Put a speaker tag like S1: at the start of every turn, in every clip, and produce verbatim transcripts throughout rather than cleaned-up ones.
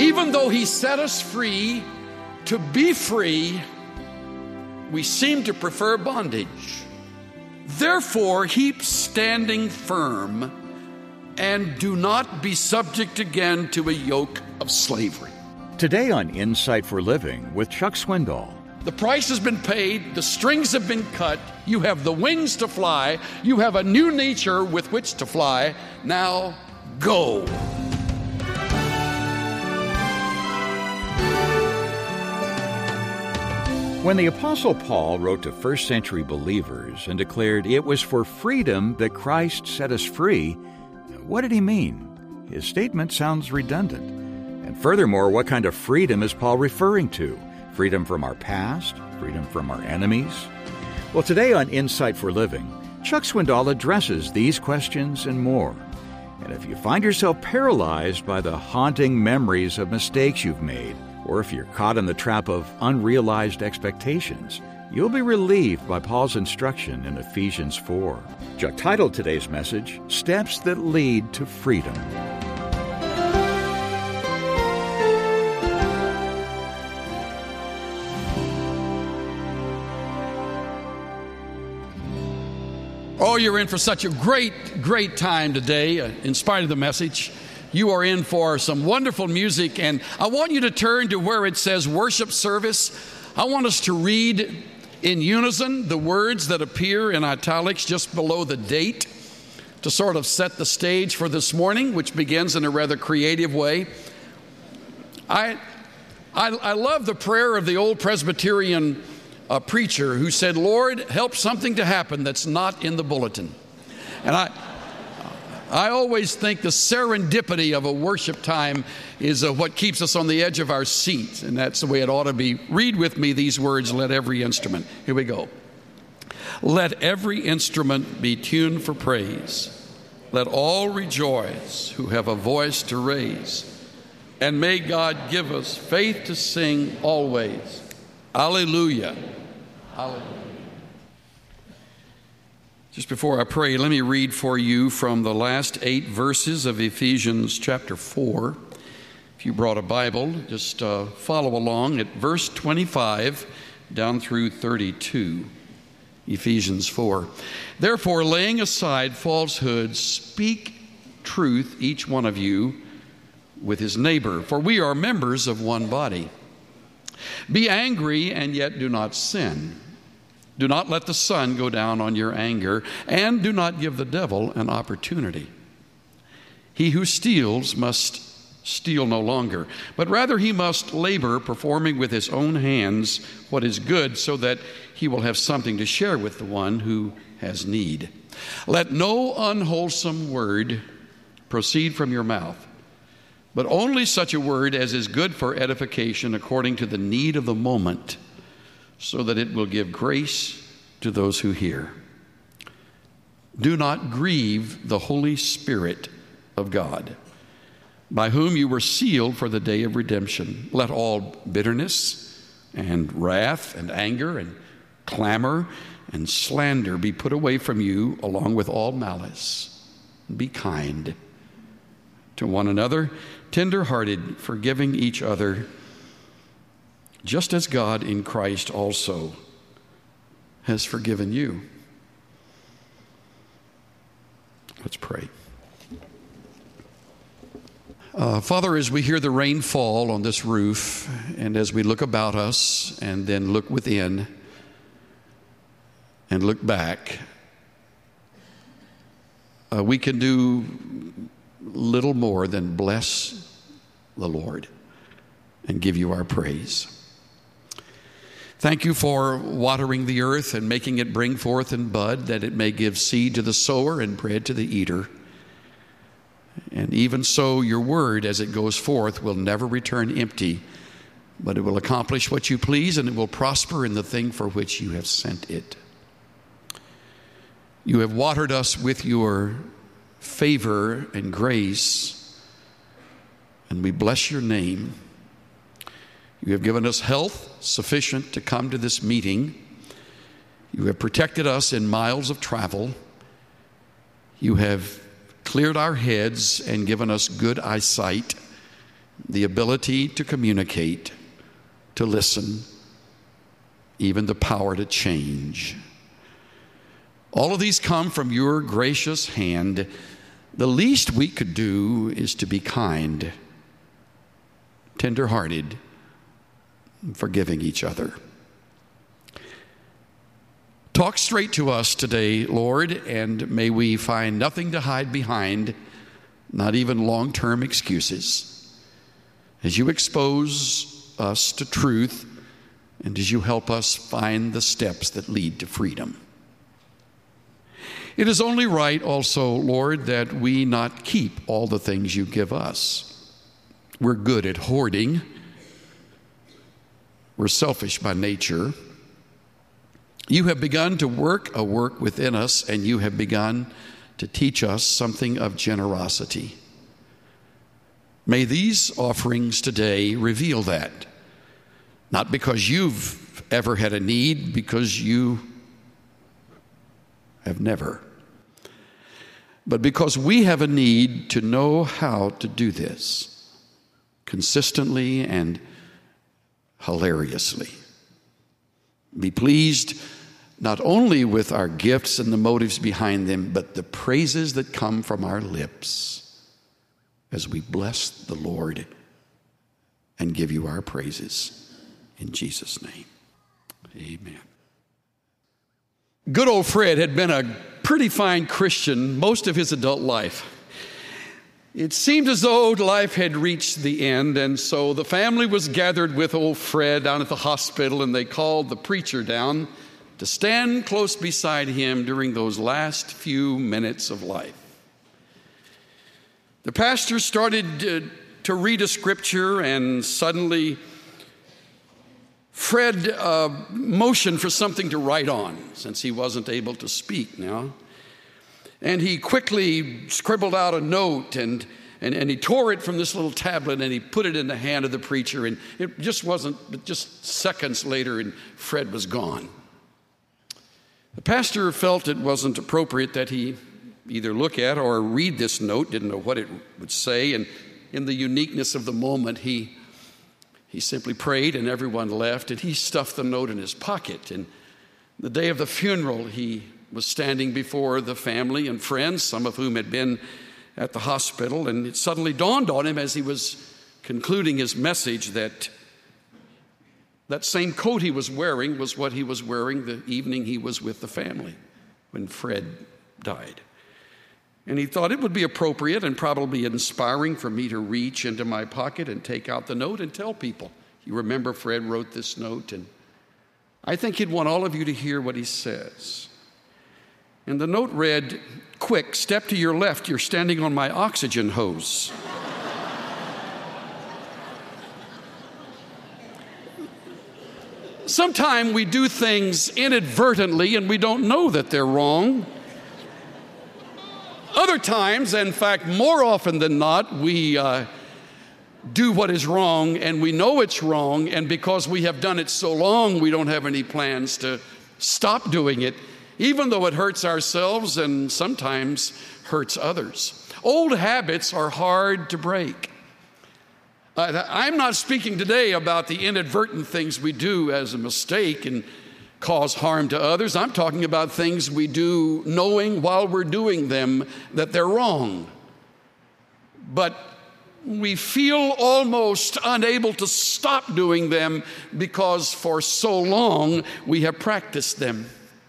S1: Even though he set us free to be free, we seem to prefer bondage. Therefore, keep standing firm and do not be subject again to a yoke of slavery.
S2: Today on Insight for Living with Chuck Swindoll.
S1: The price has been paid. The strings have been cut. You have the wings to fly. You have a new nature with which to fly. Now, go.
S2: When the Apostle Paul wrote to first century believers and declared it was for freedom that Christ set us free, what did he mean? His statement sounds redundant. And furthermore, what kind of freedom is Paul referring to? Freedom from our past? Freedom from our enemies? Well, today on Insight for Living, Chuck Swindoll addresses these questions and more. And if you find yourself paralyzed by the haunting memories of mistakes you've made, or if you're caught in the trap of unrealized expectations, you'll be relieved by Paul's instruction in Ephesians four. Chuck titled today's message, Steps That Lead to Freedom.
S1: Oh, you're in for such a great, great time today, uh, in spite of the message. You are in for some wonderful music, and I want you to turn to where it says worship service. I want us to read in unison the words that appear in italics just below the date to sort of set the stage for this morning, which begins in a rather creative way. I, I, I love the prayer of the old Presbyterian uh, preacher who said, Lord, help something to happen that's not in the bulletin. And I... I always think the serendipity of a worship time is uh, what keeps us on the edge of our seat, and that's the way it ought to be. Read with me these words, let every instrument. Here we go. Let every instrument be tuned for praise. Let all rejoice who have a voice to raise. And may God give us faith to sing always. Alleluia. Alleluia. Just before I pray, let me read for you from the last eight verses of Ephesians chapter four. If you brought a Bible, just uh, follow along at verse twenty-five down through thirty-two. Ephesians four. Therefore, laying aside falsehood, speak truth, each one of you, with his neighbor, for we are members of one body. Be angry and yet do not sin. Do not let the sun go down on your anger, and do not give the devil an opportunity. He who steals must steal no longer, but rather he must labor, performing with his own hands what is good, so that he will have something to share with the one who has need. Let no unwholesome word proceed from your mouth, but only such a word as is good for edification according to the need of the moment, so that it will give grace to those who hear. Do not grieve the Holy Spirit of God, by whom you were sealed for the day of redemption. Let all bitterness and wrath and anger and clamor and slander be put away from you, along with all malice. Be kind to one another, tender-hearted, forgiving each other, just as God in Christ also has forgiven you. Let's pray. Uh, Father, as we hear the rain fall on this roof, and as we look about us and then look within and look back, uh, we can do little more than bless the Lord and give you our praise. Thank you for watering the earth and making it bring forth and bud, that it may give seed to the sower and bread to the eater. And even so, your word, as it goes forth, will never return empty, but it will accomplish what you please, and it will prosper in the thing for which you have sent it. You have watered us with your favor and grace, and we bless your name. You have given us health sufficient to come to this meeting. You have protected us in miles of travel. You have cleared our heads and given us good eyesight. the ability to communicate, to listen, even the power to change. All of these come from your gracious hand. The least we could do is to be kind, tender-hearted, forgiving each other. Talk straight to us today, Lord, and may we find nothing to hide behind, not even long-term excuses. As you expose us to truth, and as you help us find the steps that lead to freedom. It is only right also, Lord, that we not keep all the things you give us. We're good at hoarding. We're selfish by nature. You have begun to work a work within us, and you have begun to teach us something of generosity. May these offerings today reveal that. Not because you've ever had a need, because you have never. But because we have a need to know how to do this consistently and hilariously. Be pleased not only with our gifts and the motives behind them, but the praises that come from our lips as we bless the Lord and give you our praises. In Jesus' name, amen. Good old Fred had been a pretty fine Christian most of his adult life. It seemed as though life had reached the end, and so the family was gathered with old Fred down at the hospital, and they called the preacher down to stand close beside him during those last few minutes of life. The pastor started to, to read a scripture, and suddenly Fred uh, motioned for something to write on, since he wasn't able to speak now. And he quickly scribbled out a note, and, and, and he tore it from this little tablet, and he put it in the hand of the preacher. And it just wasn't, but just seconds later, and Fred was gone. The pastor felt it wasn't appropriate that he either look at or read this note, didn't know what it would say. And in the uniqueness of the moment, he He simply prayed, and everyone left, and he stuffed the note in his pocket. And the day of the funeral, he was standing before the family and friends, some of whom had been at the hospital, and it suddenly dawned on him as he was concluding his message that that same coat he was wearing was what he was wearing the evening he was with the family when Fred died. And he thought it would be appropriate and probably inspiring for me to reach into my pocket and take out the note and tell people. You remember Fred wrote this note, and I think he'd want all of you to hear what he says. And the note read, "Quick, step to your left. You're standing on my oxygen hose." Sometimes we do things inadvertently and we don't know that they're wrong. Other times, in fact, more often than not, we uh, do what is wrong, and we know it's wrong, and because we have done it so long, we don't have any plans to stop doing it, even though it hurts ourselves and sometimes hurts others. Old habits are hard to break. Uh, I'm not speaking today about the inadvertent things we do as a mistake and cause harm to others. I'm talking about things we do knowing while we're doing them that they're wrong. But we feel almost unable to stop doing them because for so long we have practiced them.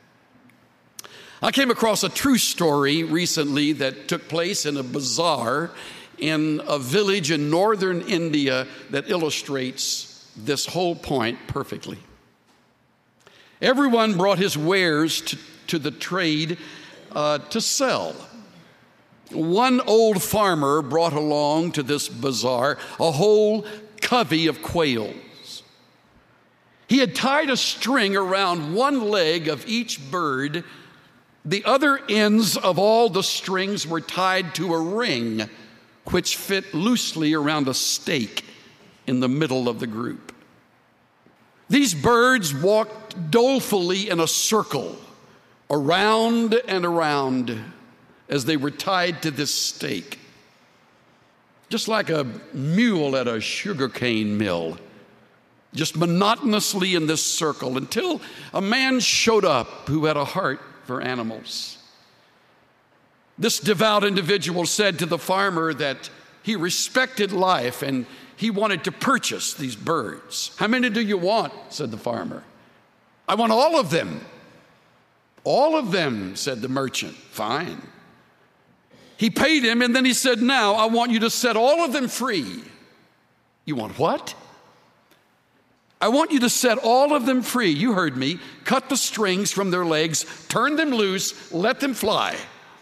S1: I came across a true story recently that took place in a bazaar in a village in northern India that illustrates this whole point perfectly. Everyone brought his wares to, to the trade uh, to sell. One old farmer brought along to this bazaar a whole covey of quails. He had tied a string around one leg of each bird. The other ends of all the strings were tied to a ring, which fit loosely around a stake in the middle of the group. These birds walked dolefully in a circle, around and around, as they were tied to this stake. just like a mule at a sugarcane mill, just monotonously in this circle until a man showed up who had a heart for animals. This devout individual said to the farmer that he respected life and he wanted to purchase these birds. "How many do you want?" said the farmer. "I want all of them." "All of them," said the merchant. "Fine." He paid him, and then he said, "Now I want you to set all of them free." "You want what?" "I want you to set all of them free." You heard me. Cut the strings from their legs, turn them loose, let them fly.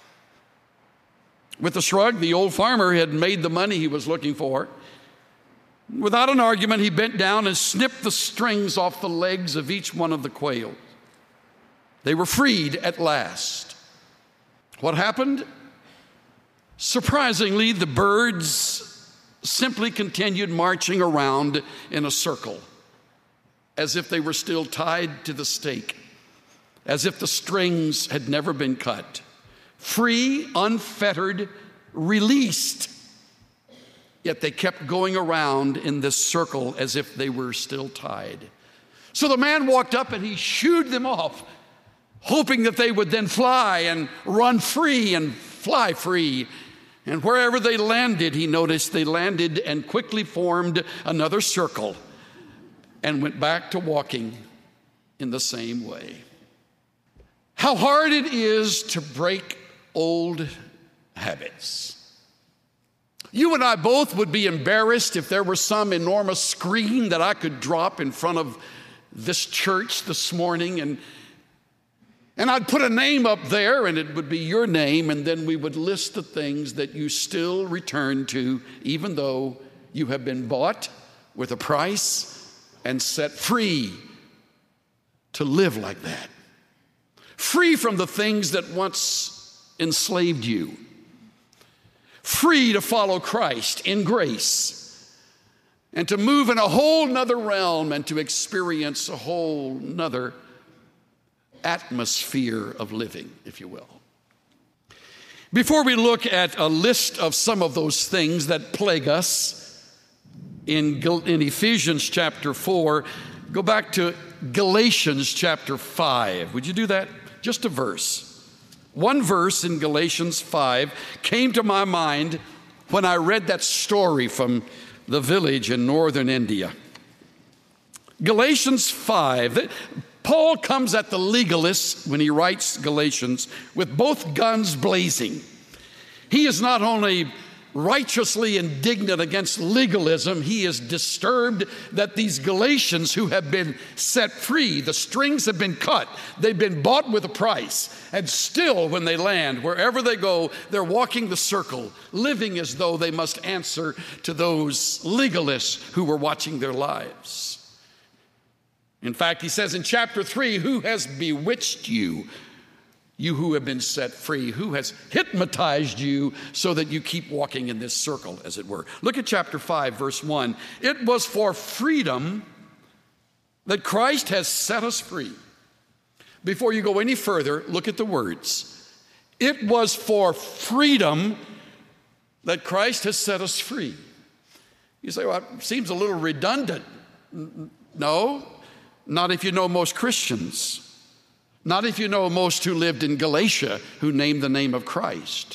S1: With a shrug, the old farmer had made the money he was looking for. Without an argument, he bent down and snipped the strings off the legs of each one of the quails. They were freed at last. What happened? Surprisingly, the birds simply continued marching around in a circle, as if they were still tied to the stake, as if the strings had never been cut. Free, unfettered, released. Yet they kept going around in this circle as if they were still tied. So the man walked up and he shooed them off, hoping that they would then fly and run free and fly free. And wherever they landed, he noticed they landed and quickly formed another circle and went back to walking in the same way. How hard it is to break old habits. You and I both would be embarrassed if there were some enormous screen that I could drop in front of this church this morning, and And I'd put a name up there, and it would be your name, and then we would list the things that you still return to, even though you have been bought with a price and set free to live like that. Free from the things that once enslaved you. Free to follow Christ in grace and to move in a whole nother realm and to experience a whole nother atmosphere of living, if you will. Before we look at a list of some of those things that plague us in, in Ephesians chapter four, go back to Galatians chapter five. Would you do that? Just a verse. One verse in Galatians five came to my mind when I read that story from the village in northern India. Galatians five, Paul comes at the legalists when he writes Galatians with both guns blazing. He is not only righteously indignant against legalism, he is disturbed that these Galatians who have been set free, the strings have been cut, they've been bought with a price, and still when they land, wherever they go, they're walking the circle, living as though they must answer to those legalists who were watching their lives. In fact, he says in chapter three, who has bewitched you, you who have been set free? Who has hypnotized you so that you keep walking in this circle, as it were? Look at chapter five, verse one. It was for freedom that Christ has set us free. Before you go any further, look at the words. It was for freedom that Christ has set us free. You say, well, it seems a little redundant. No. Not if you know most Christians. Not if you know most who lived in Galatia who named the name of Christ.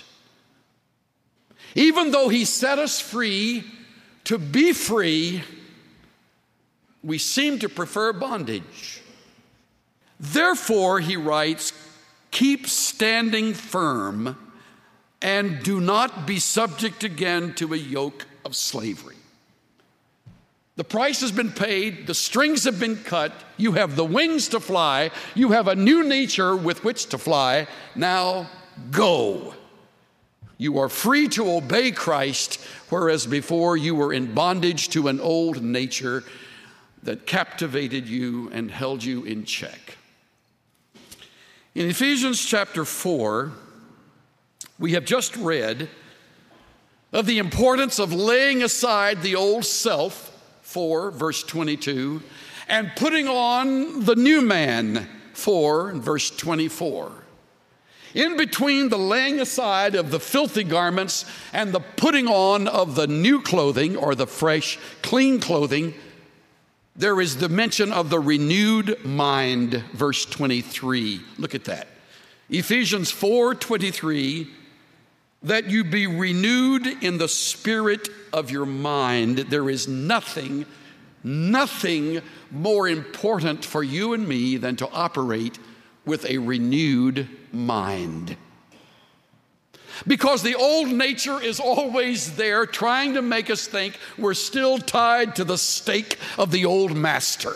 S1: Even though he set us free to be free, we seem to prefer bondage. Therefore, he writes, keep standing firm and do not be subject again to a yoke of slavery. The price has been paid, the strings have been cut, you have the wings to fly, you have a new nature with which to fly. Now go. You are free to obey Christ, whereas before you were in bondage to an old nature that captivated you and held you in check. In Ephesians chapter four, we have just read of the importance of laying aside the old self, four, verse twenty-two, and putting on the new man, four, verse twenty-four. In between the laying aside of the filthy garments and the putting on of the new clothing, or the fresh, clean clothing, there is the mention of the renewed mind, verse twenty-three. Look at that. Ephesians four twenty-three, that you be renewed in the spirit of your mind. There is nothing, nothing more important for you and me than to operate with a renewed mind. Because the old nature is always there trying to make us think we're still tied to the stake of the old master.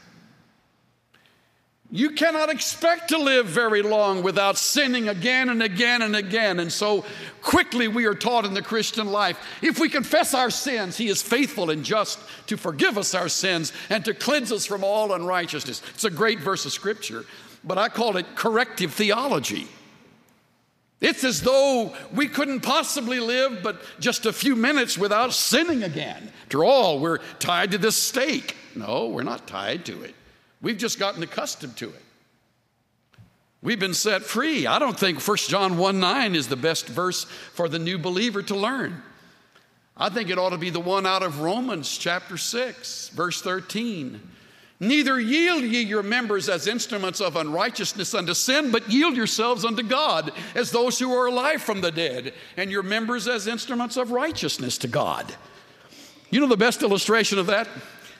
S1: You cannot expect to live very long without sinning again and again and again. And so quickly we are taught in the Christian life, if we confess our sins, He is faithful and just to forgive us our sins and to cleanse us from all unrighteousness. It's a great verse of Scripture, but I call it corrective theology. It's as though we couldn't possibly live but just a few minutes without sinning again. After all, we're tied to this stake. No, we're not tied to it. We've just gotten accustomed to it. We've been set free. I don't think First John one nine is the best verse for the new believer to learn. I think it ought to be the one out of Romans chapter six, verse thirteen. Neither yield ye your members as instruments of unrighteousness unto sin, but yield yourselves unto God as those who are alive from the dead, and your members as instruments of righteousness to God. You know the best illustration of that?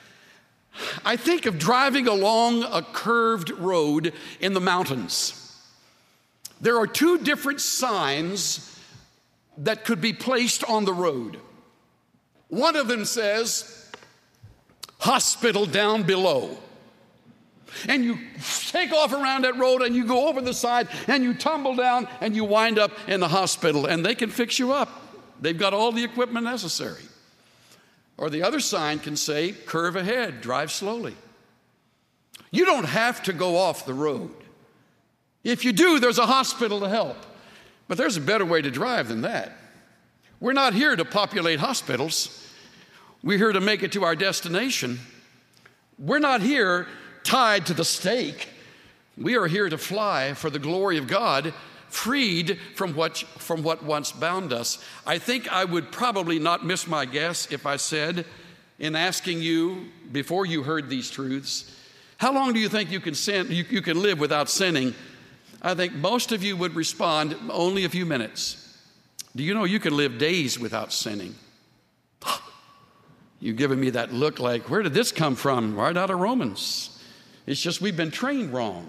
S1: I think of driving along a curved road in the mountains. There are two different signs that could be placed on the road. One of them says, hospital down below. And you take off around that road and you go over the side and you tumble down and you wind up in the hospital, and they can fix you up. They've got all the equipment necessary. Or the other sign can say, curve ahead, drive slowly. You don't have to go off the road. If you do, there's a hospital to help. But there's a better way to drive than that. We're not here to populate hospitals. We're here to make it to our destination. We're not here tied to the stake. We are here to fly for the glory of God, freed from what, from what once bound us. I think I would probably not miss my guess if I said, in asking you, before you heard these truths, how long do you think you can sin, you, you can live without sinning? I think most of you would respond, only a few minutes. Do you know you can live days without sinning? You've given me that look like, where did this come from? Right out of Romans. It's just we've been trained wrong.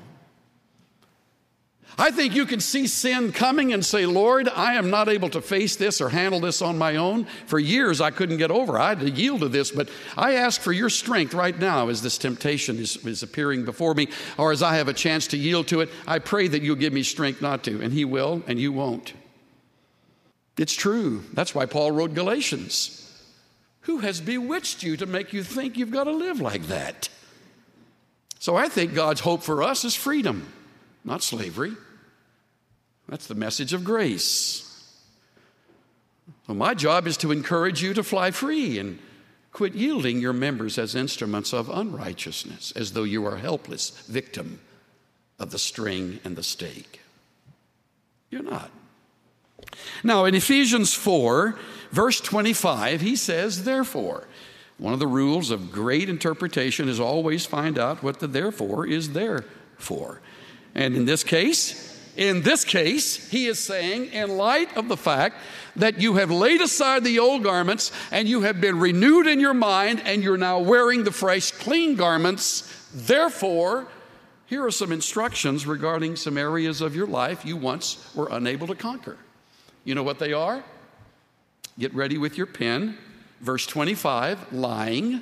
S1: I think you can see sin coming and say, Lord, I am not able to face this or handle this on my own. For years I couldn't get over. I had to yield to this, but I ask for your strength right now as this temptation is, is appearing before me, or as I have a chance to yield to it. I pray that you'll give me strength not to, and He will, and you won't. It's true. That's why Paul wrote Galatians. Who has bewitched you to make you think you've got to live like that? So I think God's hope for us is freedom, not slavery. That's the message of grace. So my job is to encourage you to fly free and quit yielding your members as instruments of unrighteousness, as though you are a helpless victim of the string and the stake. You're not. Now, in Ephesians four, verse twenty-five, he says, therefore. One of the rules of great interpretation is always find out what the therefore is there for. And in this case, in this case, he is saying, in light of the fact that you have laid aside the old garments and you have been renewed in your mind and you're now wearing the fresh, clean garments, therefore, here are some instructions regarding some areas of your life you once were unable to conquer. You know what they are? Get ready with your pen. Verse twenty-five, lying.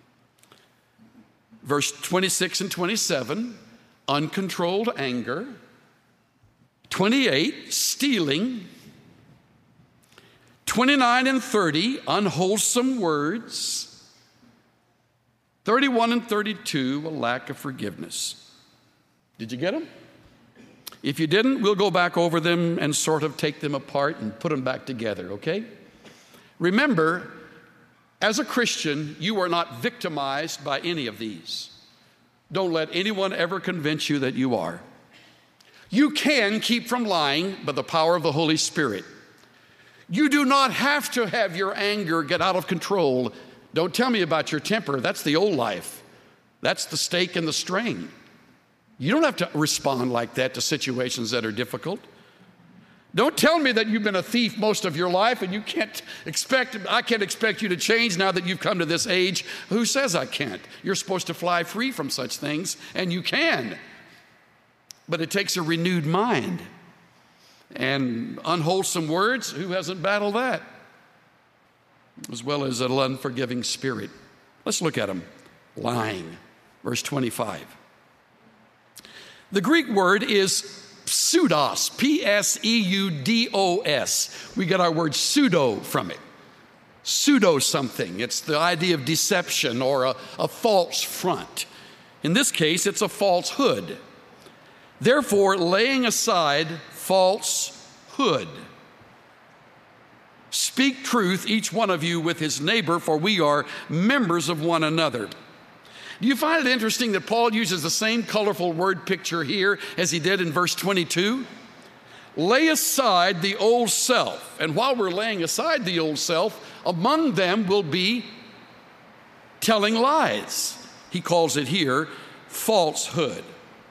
S1: Verse twenty-six and twenty-seven, uncontrolled anger. twenty-eight, stealing. twenty-nine and thirty, unwholesome words. thirty-one and thirty-two, a lack of forgiveness. Did you get them? If you didn't, we'll go back over them and sort of take them apart and put them back together, okay? Remember, as a Christian, you are not victimized by any of these. Don't let anyone ever convince you that you are. You can keep from lying by the power of the Holy Spirit. You do not have to have your anger get out of control. Don't tell me about your temper. That's the old life. That's the stake and the string. You don't have to respond like that to situations that are difficult. Don't tell me that you've been a thief most of your life and you can't expect, I can't expect you to change now that you've come to this age. Who says I can't? You're supposed to fly free from such things, and you can. But it takes a renewed mind. And unwholesome words, who hasn't battled that? As well as an unforgiving spirit. Let's look at them. Lying, verse twenty-five. The Greek word is pseudos, P S E U D O S. We get our word pseudo from it. Pseudo something. It's the idea of deception or a, a false front. In this case, it's a falsehood. Therefore, laying aside falsehood. Speak truth, each one of you, with his neighbor, for we are members of one another. Do you find it interesting that Paul uses the same colorful word picture here as he did in verse twenty-two? Lay aside the old self. And while we're laying aside the old self, among them will be telling lies. He calls it here falsehood.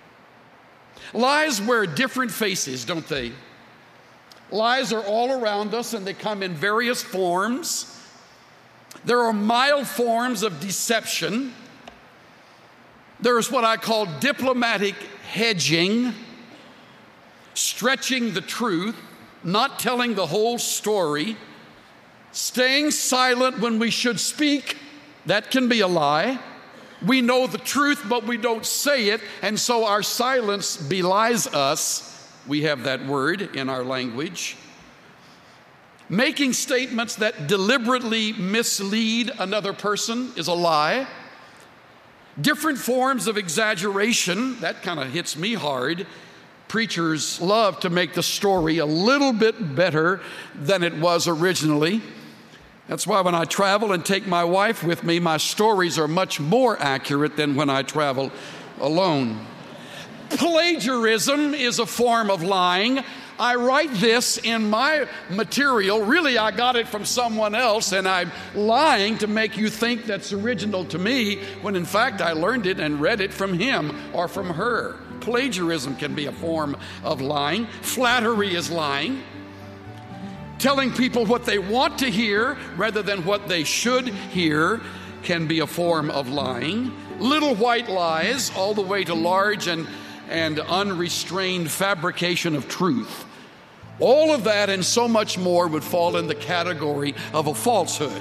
S1: Lies wear different faces, don't they? Lies are all around us, and they come in various forms. There are mild forms of deception. There's what I call diplomatic hedging, stretching the truth, not telling the whole story, staying silent when we should speak. That can be a lie. We know the truth, but we don't say it, and so our silence belies us. We have that word in our language. Making statements that deliberately mislead another person is a lie. Different forms of exaggeration, that kind of hits me hard. Preachers love to make the story a little bit better than it was originally. That's why when I travel and take my wife with me, my stories are much more accurate than when I travel alone. Plagiarism is a form of lying. I write this in my material. Really, I got it from someone else, and I'm lying to make you think that's original to me, when in fact I learned it and read it from him or from her. Plagiarism can be a form of lying. Flattery is lying. Telling people what they want to hear rather than what they should hear can be a form of lying. Little white lies all the way to large and, and unrestrained fabrication of truth. All of that and so much more would fall in the category of a falsehood.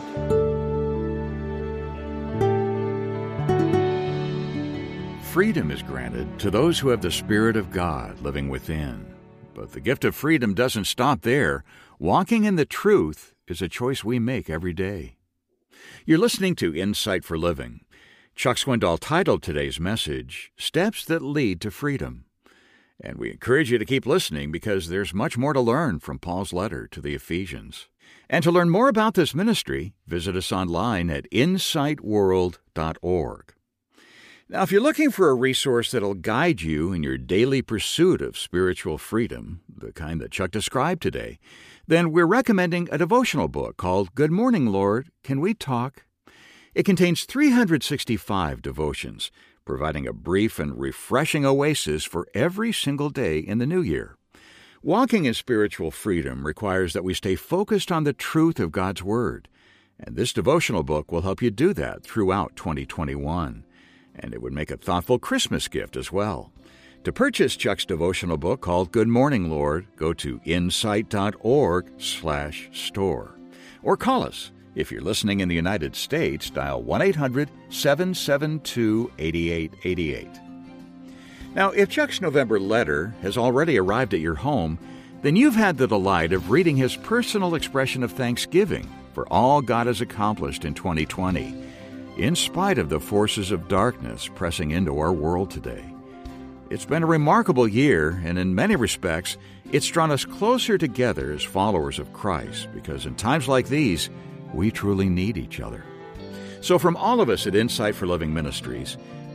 S2: Freedom is granted to those who have the Spirit of God living within. But the gift of freedom doesn't stop there. Walking in the truth is a choice we make every day. You're listening to Insight for Living. Chuck Swindoll titled today's message, Steps That Lead to Freedom. And we encourage you to keep listening because there's much more to learn from Paul's letter to the Ephesians. And to learn more about this ministry, visit us online at insight world dot org. Now, if you're looking for a resource that'll guide you in your daily pursuit of spiritual freedom, the kind that Chuck described today, then we're recommending a devotional book called Good Morning, Lord, Can We Talk? It contains three hundred sixty-five devotions, providing a brief and refreshing oasis for every single day in the new year. Walking in spiritual freedom requires that we stay focused on the truth of God's Word, and this devotional book will help you do that throughout twenty twenty-one. And it would make a thoughtful Christmas gift as well. To purchase Chuck's devotional book called Good Morning, Lord, go to insight dot org slash store. Or call us. If you're listening in the United States, dial one eight hundred seven seven two eight eight eight eight. Now, if Chuck's November letter has already arrived at your home, then you've had the delight of reading his personal expression of thanksgiving for all God has accomplished in twenty twenty. In spite of the forces of darkness pressing into our world today. It's been a remarkable year, and in many respects, it's drawn us closer together as followers of Christ, because in times like these, we truly need each other. So from all of us at Insight for Living Ministries,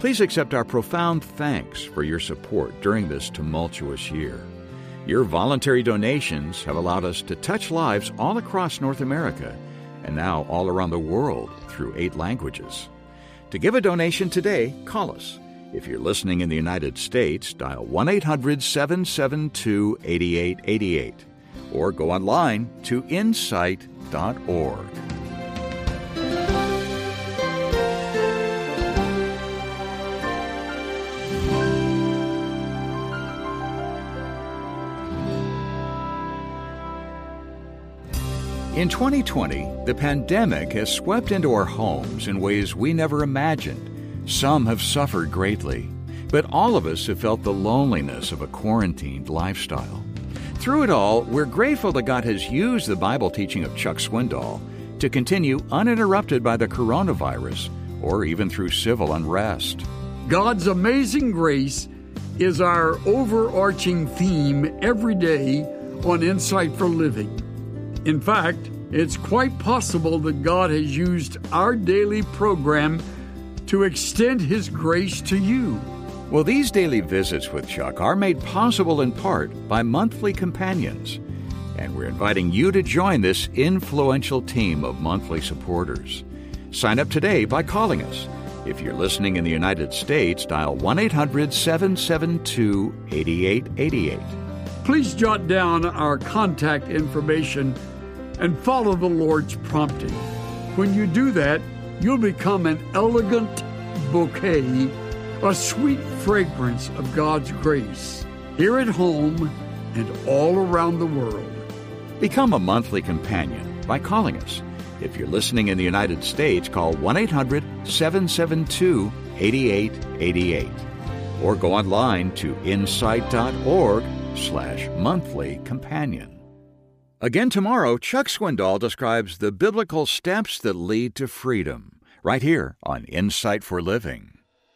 S2: Please accept our profound thanks for your support during this tumultuous year. Your voluntary donations have allowed us to touch lives all across North America and now all around the world through eight languages. To give a donation today, call us. If you're listening in the United States, dial one eight hundred seven seven two eight eight eight eight or go online to insight dot org. In twenty twenty, the pandemic has swept into our homes in ways we never imagined. Some have suffered greatly, but all of us have felt the loneliness of a quarantined lifestyle. Through it all, we're grateful that God has used the Bible teaching of Chuck Swindoll to continue uninterrupted by the coronavirus or even through civil unrest.
S3: God's amazing grace is our overarching theme every day on Insight for Living. In fact, it's quite possible that God has used our daily program to extend His grace to you.
S2: Well, these daily visits with Chuck are made possible in part by monthly companions, and we're inviting you to join this influential team of monthly supporters. Sign up today by calling us. If you're listening in the United States, dial one eight hundred seven seven two eight eight eight eight.
S3: Please jot down our contact information and follow the Lord's prompting. When you do that, you'll become an elegant bouquet, a sweet fragrance of God's grace, here at home and all around the world.
S2: Become a monthly companion by calling us. If you're listening in the United States, call one eight hundred seven seven two eight eight eight eight or go online to insight dot org slash monthly companion. Again tomorrow, Chuck Swindoll describes the biblical steps that lead to freedom, right here on Insight for Living.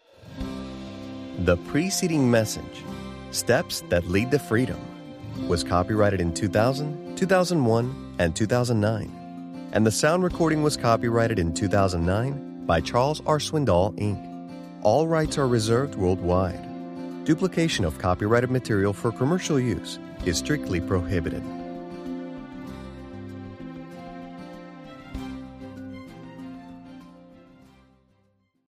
S4: The preceding message, Steps That Lead to Freedom, was copyrighted in two thousand, two thousand one, and two thousand nine, and the sound recording was copyrighted in two thousand nine by Charles R. Swindoll, Incorporated. All rights are reserved worldwide. Duplication of copyrighted material for commercial use is strictly prohibited.